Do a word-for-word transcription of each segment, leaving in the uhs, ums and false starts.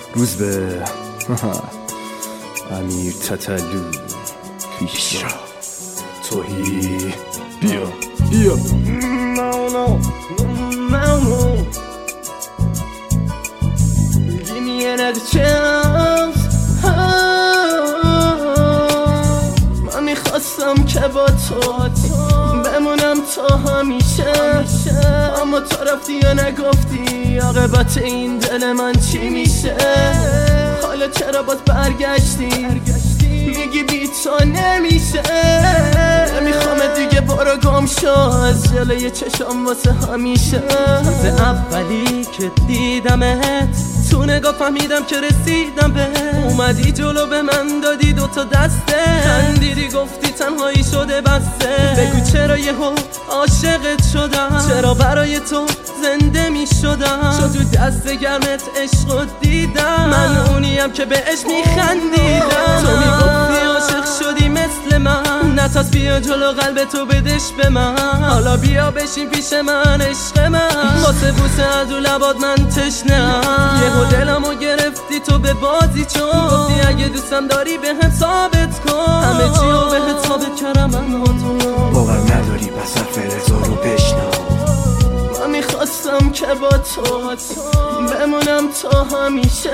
روز به امیر تتلو پیشا توهی بیا بیا No, no, no, no. Give me another chance. من میخواستم که با تو بمونم تا همیشه، اما تو رفتی یا نگفتی عاقبت این دل من چی میشه. حالا چرا باز برگشتی میگی بی تو نمیشه. نمیخوام دیگه برو گم شو از جلوی چشم واسه همیشه. از اولی که دیدمت تو نگاه فهمیدم که رسیدم به اومدی جلو به من دادی دوتا دسته، خندیدی گفتی تنهایی شده بسته. بگو چرا یهو عاشقت شدم، چرا برای تو زنده می شدم. چون تو دست گرمت عشق دیدم، من اونیم که بهش میخندیدم. تو میگفتی عاشق شدی مثل من، نتاس بیا جلو قلب تو بدش به من. حالا بیا بشین پیش من عشق من، واسه بوسه از رو لبات من تشنه‌ام. یهو دلمو گرفتی تو به بازی چون گفتی اگه دوستم داری به هم ثابت کن. همه چیو بهت ثابت کردم من با تو. باور نداری پس حرف رضا رو بشنو. من میخواستم که با تو بمونم تا همیشه،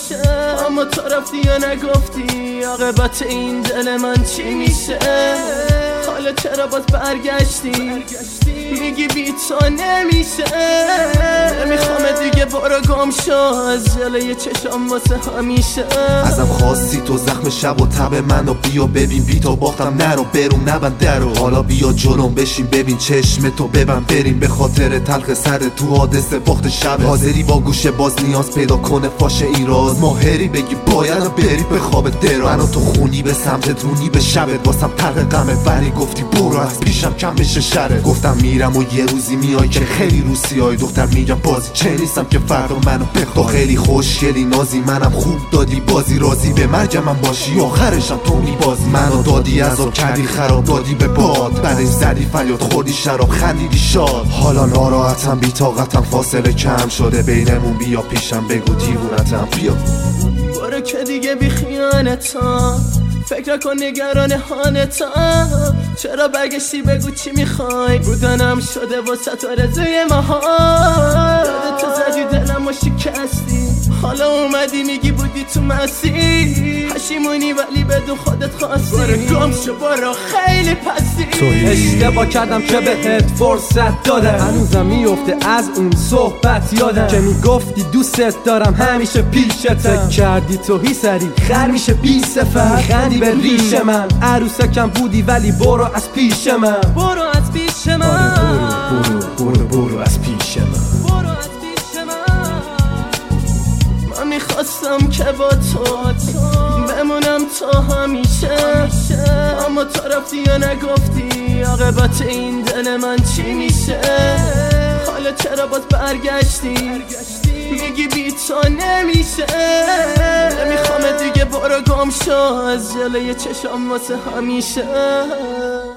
اما تو رفتی یا نگفتی عاقبت این دل من چی میشه. حالا چرا باز برگشتی میگی بی تو نمیشه. نمیخوام دیگه برو گم شو از جلوی چشم واسه همیشه. ازم خواستی تو زخم شب و تب منو بیا ببین، بی تو باختم نرو برون نبند درو. حالا بیا جلوم بشین ببین چشم تو ببند بریم، به خاطر تلخ سر تو حادثه باخت شب. حاضری با گوشه باز نیاز پیدا کنه فاش این راز، ماهری بگی باید بری به خواب دراز. منو تو خونی به سمتت رونی به شبت واسم تلخ غمه ولی گفتی برو از پیشم کم بشه شره. گفتم میرم و یه روزی میای که خیلی روسی های دختر میگم بازی چه نیستم که فردا منو بخوای. تو خیلی خوشگلی نازی منم خوب دادی بازی، راضی به مرگ من باشی آخرشم تو میبازی. منو دادی عذاب کردی خراب دادی به باد، بعد این زدی فریاد خوردی شراب خندیدی شاد. حالا ناراحتم بی طاقتم فاصله کم شده بینمون، بیا پیشم بگو دیوونتم بیا. برو که دیگه بی خیانتم، فکر کن نگران حالتم. چرا برگشتی بگو چی میخوای، بودنم شده واسه تو رضای مهار. یادت تو زدی دلم و شکستی، حالا اومدی میگی بودی تو مسیر. پشیمونی ولی بدون خودت خواستی، برو گم شو برو خیلی پستی. اشتباه کردم که بهت فرصت دادم، هنوزم میفته از اون صحبت یادم که میگفتی دوستت دارم همیشه پیشتم. کردی توهی سری خر میشه بی صفت، خندی به ریش من عروسکم بودی ولی برو از پیش من. برو از پیش من، آره برو برو برو برو از پیش من. برو از پیش من. من میخواستم که با تو بمونم تا همیشه، اما تو رفتی یا نگفتی عاقبت این دل من چی میشه. حالا چرا باز برگشتی میگی بی تو نمیشه. نمیخوام دیگه برو گم شو از جلوی چشم واسه همیشه.